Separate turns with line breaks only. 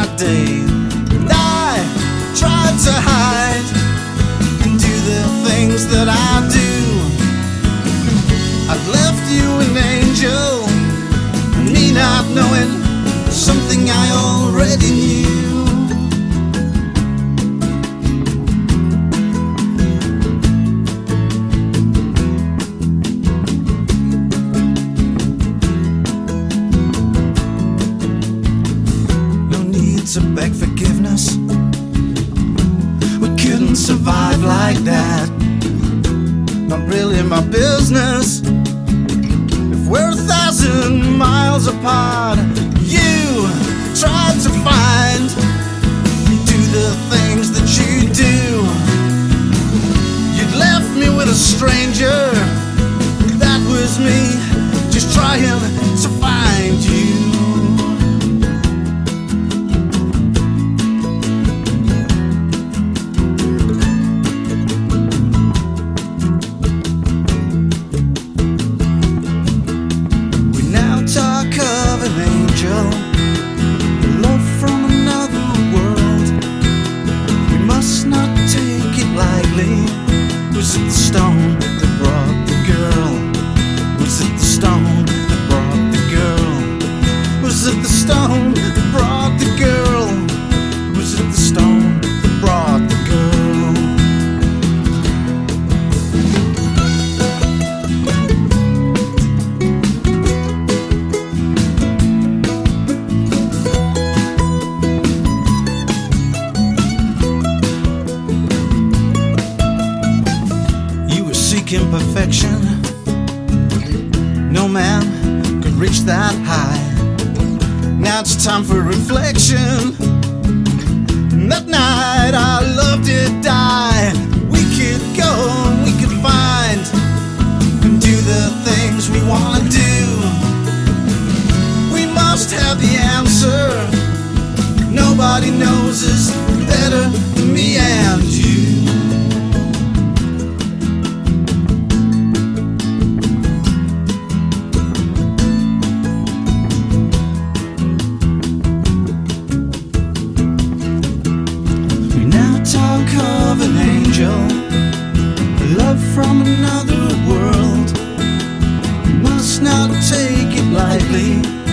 day. And I tried to hide and do the things that I do. I've left you an angel, me not knowing something I already knew. No need to beg forgiveness, we couldn't survive like that. Not really my business if we're 1,000 miles apart. You tried to find, do the things that you do. You'd left me with a stranger, that was me, just trying to find you. Talk of an angel, love from another world. We must not take it lightly. Was it the stone that brought the girl? Was it the stone that brought the girl? Was it the stone that brought the girl? Was it the stone that brought the girl? Seeking perfection, no man could reach that high. Now it's time for reflection. And that night our love did die. We could go and we could find and do the things we want to do. We must have the answer. Nobody knows us better than me and you. Talk of an angel, love from another world. We must not take it lightly.